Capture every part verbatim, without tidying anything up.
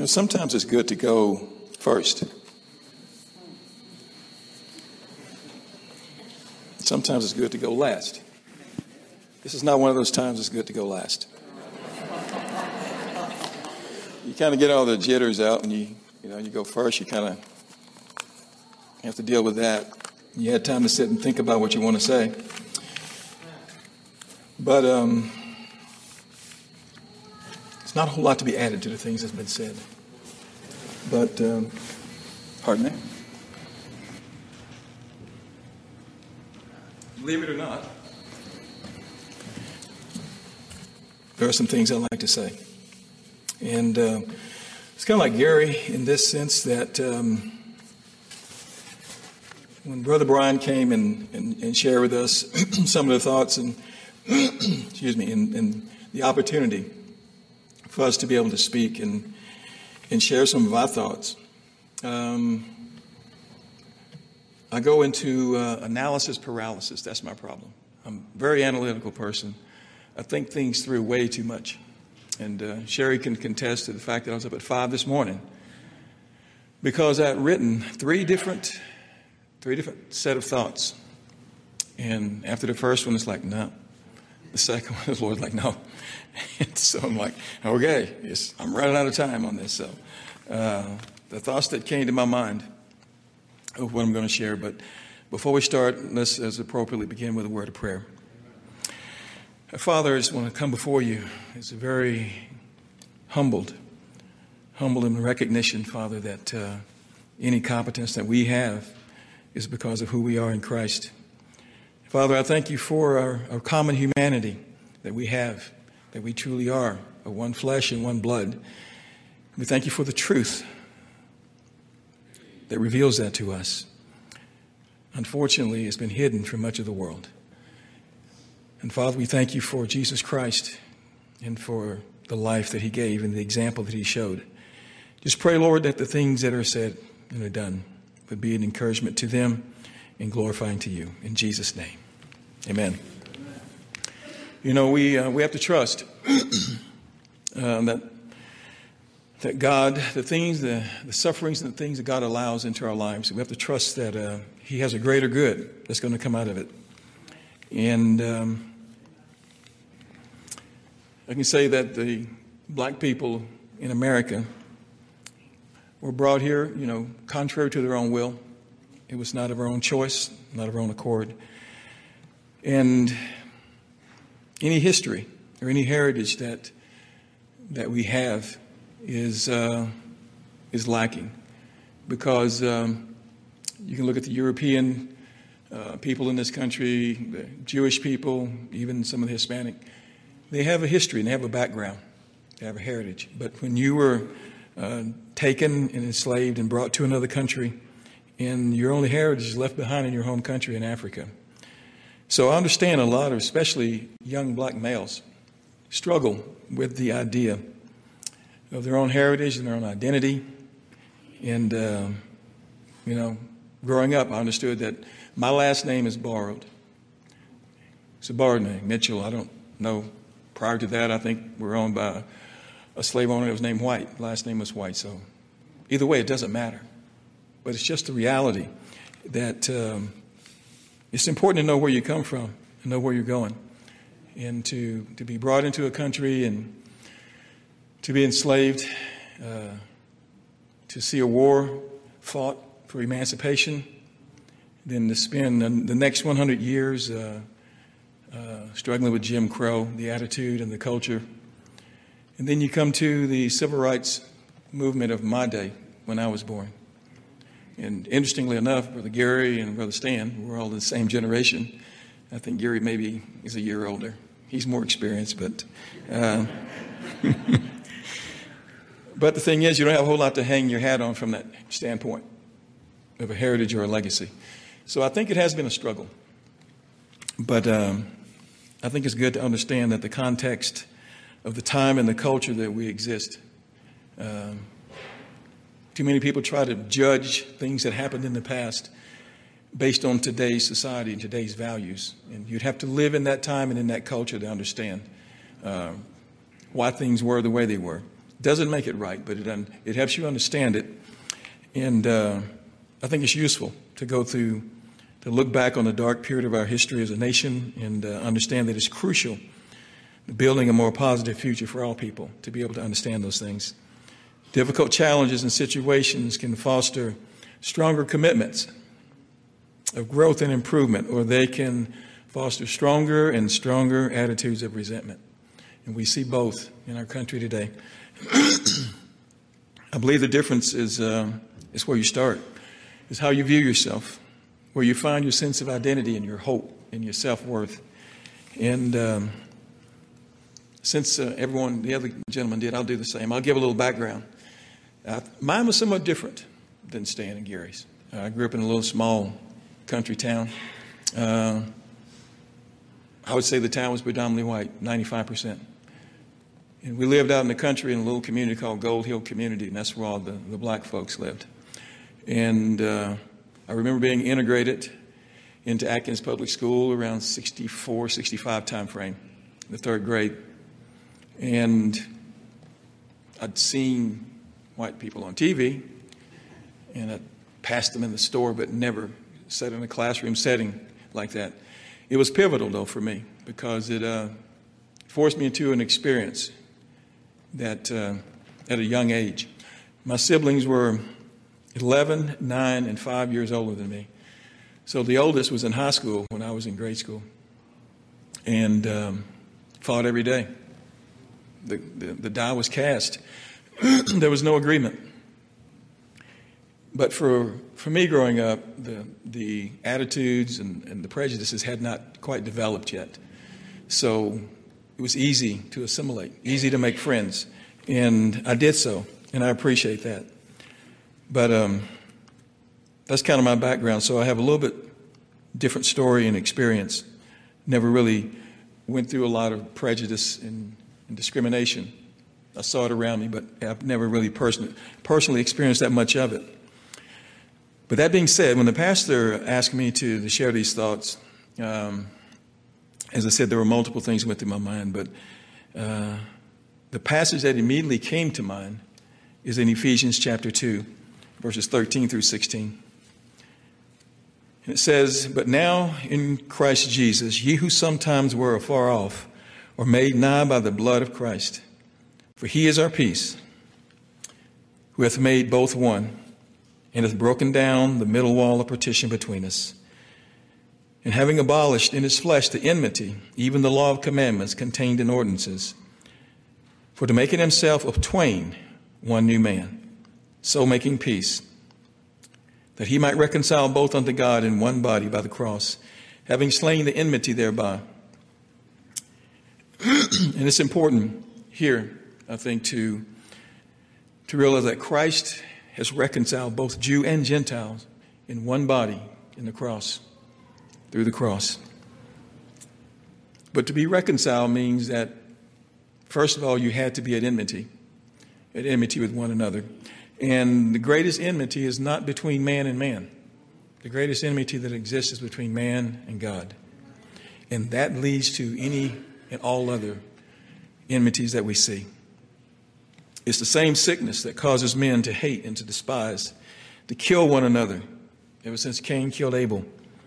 know, sometimes it's good to go first. Sometimes it's good to go last. This is not one of those times it's good to go last. You kind of get all the jitters out and you, you know, you go first, you kind of have to deal with that. You had time to sit and think about what you want to say. But um, it's not a whole lot to be added to the things that's been said. But, um, pardon me. Believe it or not, there are some things I like to say. And uh, it's kind of like Gary in this sense that um, when Brother Brian came and, and, and shared with us some of the thoughts and, excuse me, and, and the opportunity for us to be able to speak and, and share some of our thoughts, um, I go into uh, analysis paralysis. That's my problem. I'm a very analytical person. I think things through way too much. And uh, Sherry can contest to the fact that I was up at five this morning because I had written three different, three different set of thoughts. And after the first one, it's like, no. The second one, the Lord's like, no. And so I'm like, okay, yes, I'm running out of time on this. So uh, the thoughts that came to my mind of what I'm going to share. But before we start, let's, as appropriately, begin with a word of prayer. Father, I just want to come before you as a very humbled, humbled in recognition, Father, that uh, any competence that we have is because of who we are in Christ. Father, I thank you for our, our common humanity that we have, that we truly are, of one flesh and one blood. We thank you for the truth that reveals that to us. Unfortunately, it's been hidden from much of the world. And Father, we thank you for Jesus Christ and for the life that he gave and the example that he showed. Just pray, Lord, that the things that are said and are done would be an encouragement to them and glorifying to you. In Jesus' name, amen. You know, we uh, we have to trust uh, that that God, the things, the, the sufferings and the things that God allows into our lives, we have to trust that uh, he has a greater good that's going to come out of it. And um, I can say that the black people in America were brought here, you know, contrary to their own will. It was not of our own choice, not of our own accord. And any history or any heritage that that we have is uh, is lacking, because um, you can look at the European Uh, people in this country, the Jewish people, even some of the Hispanic, they have a history and they have a background, they have a heritage. But when you were uh, taken and enslaved and brought to another country, and your only heritage is left behind in your home country in Africa. So I understand a lot of, especially young black males, struggle with the idea of their own heritage and their own identity. And, uh, you know, growing up, I understood that my last name is borrowed. It's a borrowed name, Mitchell. I don't know. Prior to that, I think we were owned by a slave owner that was named White. Last name was White. So either way, it doesn't matter. But it's just the reality that um, it's important to know where you come from and know where you're going. And to, to be brought into a country and to be enslaved, uh, to see a war fought for emancipation, then to spend the next one hundred years uh, uh, struggling with Jim Crow, the attitude and the culture. And then you come to the civil rights movement of my day when I was born. And interestingly enough, Brother Gary and Brother Stan, we're all the same generation. I think Gary maybe is a year older. He's more experienced, but... Uh, but the thing is, you don't have a whole lot to hang your hat on from that standpoint of a heritage or a legacy. So I think it has been a struggle. But um, I think it's good to understand that the context of the time and the culture that we exist, um, too many people try to judge things that happened in the past based on today's society and today's values. And you'd have to live in that time and in that culture to understand uh, why things were the way they were. Doesn't make it right, but it, un- it helps you understand it. And uh, I think it's useful to go through, to look back on the dark period of our history as a nation and uh, understand that it's crucial to building a more positive future for all people, to be able to understand those things. Difficult challenges and situations can foster stronger commitments of growth and improvement, or they can foster stronger and stronger attitudes of resentment. And we see both in our country today. I believe the difference is, uh, is where you start, is how you view yourself, where you find your sense of identity and your hope and your self-worth. And um, since uh, everyone, the other gentleman did, I'll do the same. I'll give a little background. Uh, mine was somewhat different than Stan and Gary's. Uh, I grew up in a little small country town. Uh, I would say the town was predominantly white, ninety-five percent. And we lived out in the country in a little community called Gold Hill Community, and that's where all the, the black folks lived. And uh, I remember being integrated into Atkins Public School around sixty-four, sixty-five time frame, the third grade. And I'd seen white people on T V, and I'd passed them in the store, but never sat in a classroom setting like that. It was pivotal, though, for me, because it uh, forced me into an experience that uh, at a young age. My siblings were eleven, nine, and five years older than me. So the oldest was in high school when I was in grade school, and um, fought every day. The, the, the die was cast. There was no agreement. But for, for me growing up, the, the attitudes and, and the prejudices had not quite developed yet. So it was easy to assimilate, easy to make friends. And I did so, and I appreciate that. But um, that's kind of my background. So I have a little bit different story and experience. Never really went through a lot of prejudice and, and discrimination. I saw it around me, but I've never really person, personally experienced that much of it. But that being said, when the pastor asked me to, to share these thoughts, um, as I said, there were multiple things that went through my mind, but uh, the passage that immediately came to mind is in Ephesians chapter two, verses thirteen through sixteen. And it says, "But now in Christ Jesus, ye who sometimes were afar off are made nigh by the blood of Christ. For he is our peace, who hath made both one, and hath broken down the middle wall of partition between us. And having abolished in his flesh the enmity, even the law of commandments contained in ordinances, for to make in himself of twain one new man, so making peace, that he might reconcile both unto God in one body by the cross, having slain the enmity thereby." And it's important here, I think, to, to realize that Christ has reconciled both Jew and Gentiles in one body in the cross, through the cross. But to be reconciled means that, first of all, you had to be at enmity, at enmity with one another. And the greatest enmity is not between man and man. The greatest enmity that exists is between man and God. And that leads to any and all other enmities that we see. It's the same sickness that causes men to hate and to despise, to kill one another, ever since Cain killed Abel.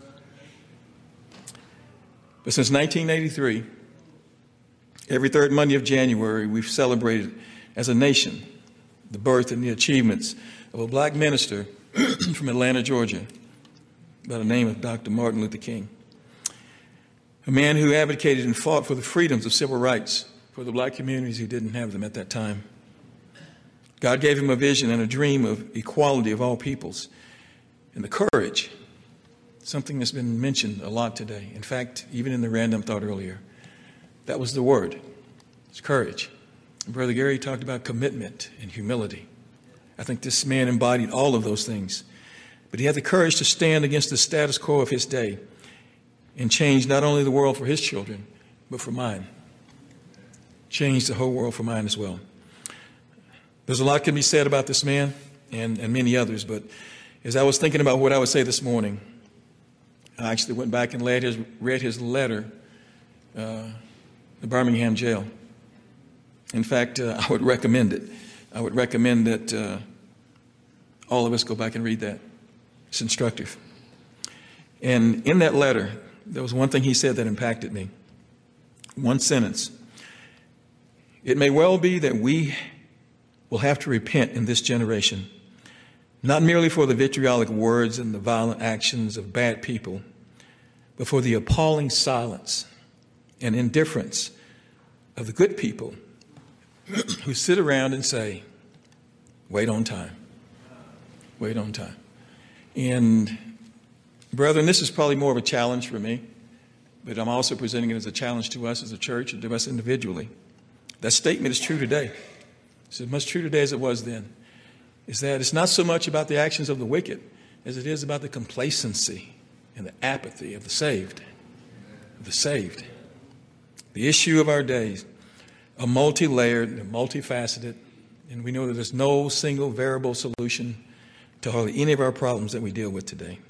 But since nineteen eighty-three, every third Monday of January, we've celebrated as a nation the birth and the achievements of a black minister from Atlanta, Georgia, by the name of Doctor Martin Luther King. A man who advocated and fought for the freedoms of civil rights for the black communities who didn't have them at that time. God gave him a vision and a dream of equality of all peoples, and the courage, something that's been mentioned a lot today. In fact, even in the random thought earlier, that was the word. It's courage. And Brother Gary talked about commitment and humility. I think this man embodied all of those things. But he had the courage to stand against the status quo of his day and change not only the world for his children, but for mine. Change the whole world for mine as well. There's a lot can be said about this man and, and many others, but as I was thinking about what I would say this morning, I actually went back and read his, read his letter, uh, the Birmingham jail. In fact, uh, I would recommend it. I would recommend that uh, all of us go back and read that. It's instructive. And in that letter, there was one thing he said that impacted me. One sentence. It may well be that we will have to repent in this generation, not merely for the vitriolic words and the violent actions of bad people, but for the appalling silence and indifference of the good people who sit around and say, wait on time, wait on time. And brethren, this is probably more of a challenge for me, but I'm also presenting it as a challenge to us as a church and to us individually. That statement is true today. It's as much true today as it was then. Is that it's not so much about the actions of the wicked as it is about the complacency and the apathy of the saved. Of the saved. The issue of our days are multi-layered and multifaceted, and we know that there's no single variable solution to hardly any of our problems that we deal with today.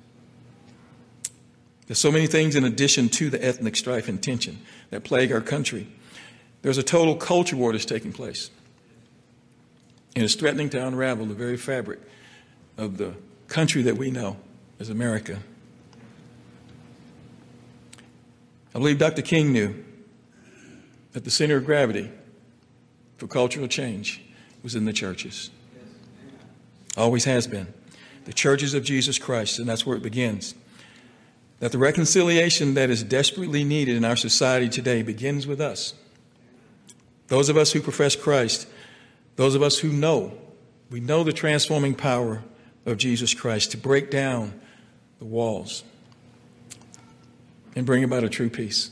There's so many things in addition to the ethnic strife and tension that plague our country. There's a total culture war that's taking place. And it's threatening to unravel the very fabric of the country that we know as America. I believe Doctor King knew that the center of gravity for cultural change was in the churches. Always has been. The churches of Jesus Christ, and that's where it begins. That the reconciliation that is desperately needed in our society today begins with us. Those of us who profess Christ, those of us who know, we know the transforming power of Jesus Christ to break down the walls and bring about a true peace.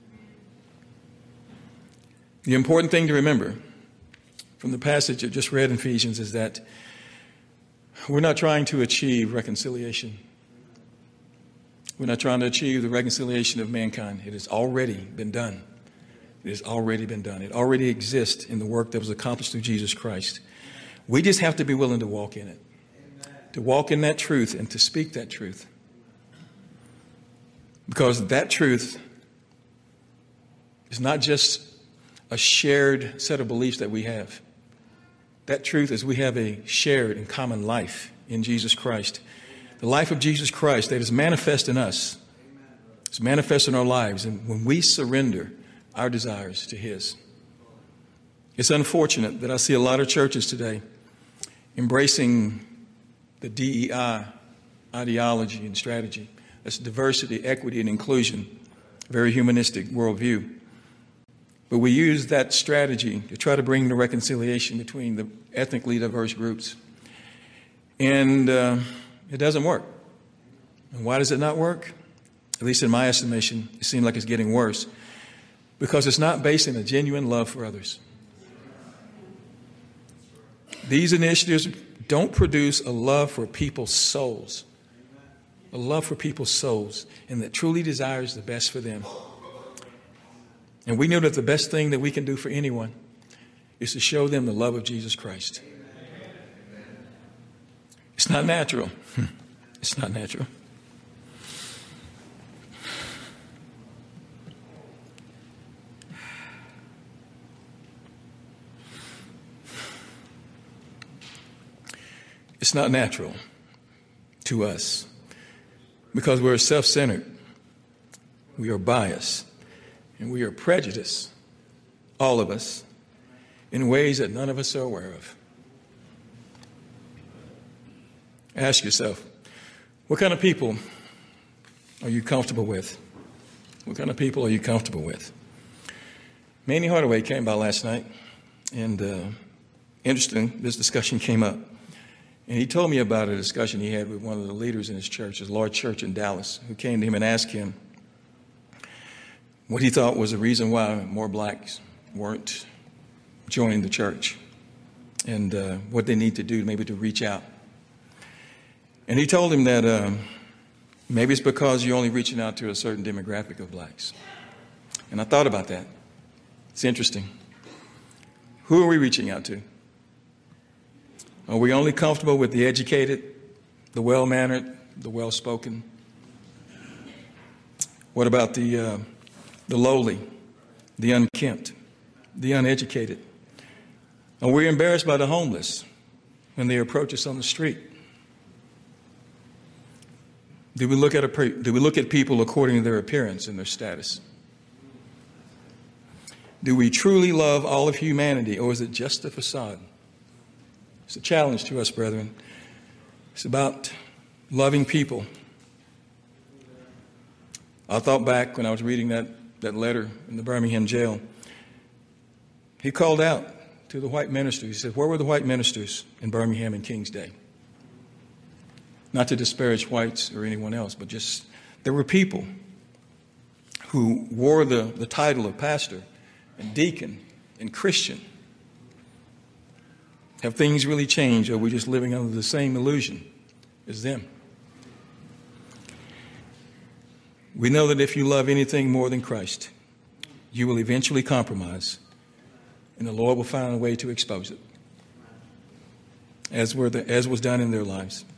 The important thing to remember from the passage I just read in Ephesians is that we're not trying to achieve reconciliation. We're not trying to achieve the reconciliation of mankind. It has already been done. It has already been done. It already exists in the work that was accomplished through Jesus Christ. We just have to be willing to walk in it, to walk in that truth and to speak that truth. Because that truth is not just a shared set of beliefs that we have. That truth is we have a shared and common life in Jesus Christ. The life of Jesus Christ that is manifest in us. It's manifest in our lives. And when we surrender our desires to His. It's unfortunate that I see a lot of churches today embracing the D E I ideology and strategy. That's diversity, equity, and inclusion. Very humanistic worldview. But we use that strategy to try to bring the reconciliation between the ethnically diverse groups. And uh, it doesn't work. And why does it not work? At least in my estimation, it seems like it's getting worse. Because it's not based on a genuine love for others. These initiatives don't produce a love for people's souls. A love for people's souls, and that truly desires the best for them. And we know that the best thing that we can do for anyone is to show them the love of Jesus Christ. It's not natural. It's not natural. It's not natural to us because we're self-centered, we are biased, and we are prejudiced, all of us, in ways that none of us are aware of. Ask yourself, what kind of people are you comfortable with? What kind of people are you comfortable with? Manny Hardaway came by last night, and uh, interesting, this discussion came up. And he told me about a discussion he had with one of the leaders in his church, his large church in Dallas, who came to him and asked him what he thought was the reason why more blacks weren't joining the church and uh, what they need to do maybe to reach out. And he told him that um, maybe it's because you're only reaching out to a certain demographic of blacks. And I thought about that. It's interesting. Who are we reaching out to? Are we only comfortable with the educated, the well-mannered, the well-spoken? What about the uh, the lowly, the unkempt, the uneducated? Are we embarrassed by the homeless when they approach us on the street? Do we look at a, do we look at people according to their appearance and their status? Do we truly love all of humanity, or is it just a facade? It's a challenge to us, brethren. It's about loving people. I thought back when I was reading that, that letter in the Birmingham jail. He called out to the white ministers. He said, where were the white ministers in Birmingham in King's Day? Not to disparage whites or anyone else, but just there were people who wore the, the title of pastor and deacon and Christian. Have things really changed, or are we just living under the same illusion as them? We know that if you love anything more than Christ, you will eventually compromise, and the Lord will find a way to expose it, as, were the, as was done in their lives.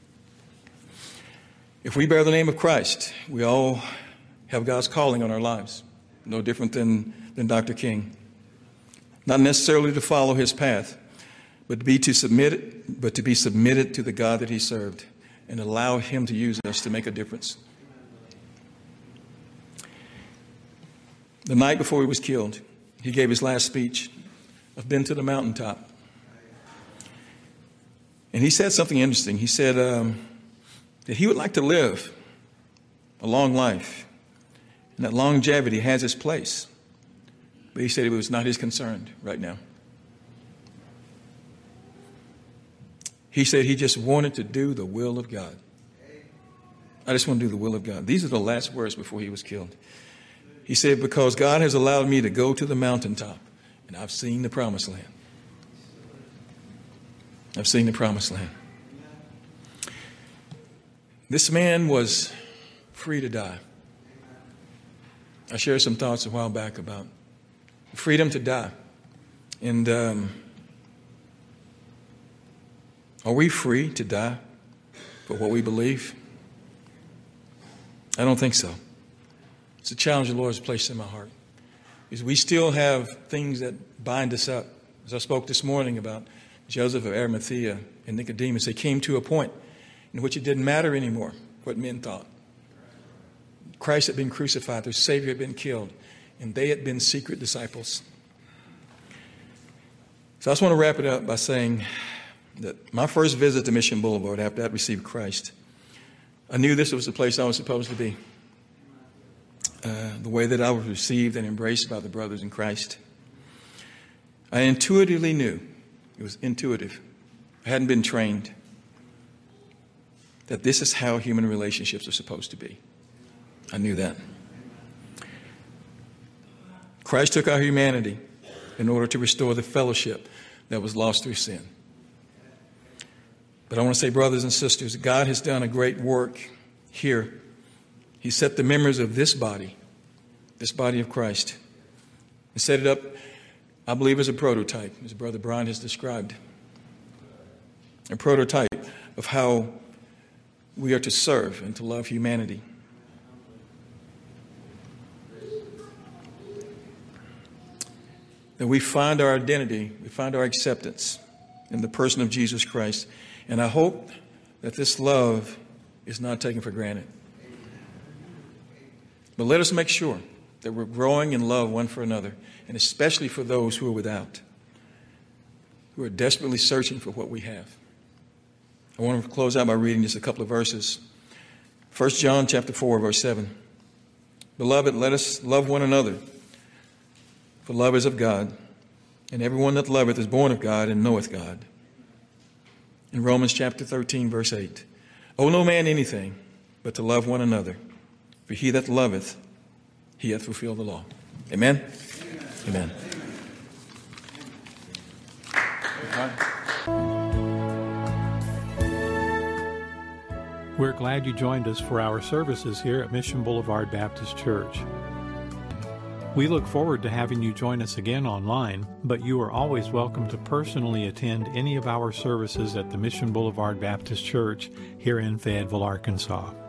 If we bear the name of Christ, we all have God's calling on our lives, no different than, than Doctor King. Not necessarily to follow his path, but to be to submit, but to be submitted to the God that he served, and allow him to use us to make a difference. The night before he was killed, he gave his last speech. I've been to the mountaintop. And he said something interesting. He said um, that he would like to live a long life, and that longevity has its place. But he said it was not his concern right now. He said he just wanted to do the will of God. I just want to do the will of God. These are the last words before he was killed. He said, because God has allowed me to go to the mountaintop, and I've seen the promised land. I've seen the promised land. This man was free to die. I shared some thoughts a while back about freedom to die. And um, are we free to die for what we believe? I don't think so. It's a challenge the Lord has placed in my heart. Because we still have things that bind us up. As I spoke this morning about Joseph of Arimathea and Nicodemus, they came to a point in which it didn't matter anymore what men thought. Christ had been crucified, their Savior had been killed, and they had been secret disciples. So I just want to wrap it up by saying that my first visit to Mission Boulevard after I received Christ, I knew this was the place I was supposed to be. Uh, the way that I was received and embraced by the brothers in Christ. I intuitively knew, it was intuitive, I hadn't been trained, that this is how human relationships are supposed to be. I knew that. Christ took our humanity in order to restore the fellowship that was lost through sin. But I want to say, brothers and sisters, God has done a great work here. He set the members of this body, this body of Christ, and set it up, I believe, as a prototype, as Brother Brian has described. A prototype of how we are to serve and to love humanity. That we find our identity, we find our acceptance in the person of Jesus Christ. And I hope that this love is not taken for granted. But let us make sure that we're growing in love one for another, and especially for those who are without, who are desperately searching for what we have. I want to close out by reading just a couple of verses. First John chapter four, verse seven. Beloved, let us love one another, for love is of God, and everyone that loveth is born of God and knoweth God. In Romans chapter thirteen, verse eight. Owe no man anything but to love one another. For he that loveth, he hath fulfilled the law. Amen? Amen. We're glad you joined us for our services here at Mission Boulevard Baptist Church. We look forward to having you join us again online, but you are always welcome to personally attend any of our services at the Mission Boulevard Baptist Church here in Fayetteville, Arkansas.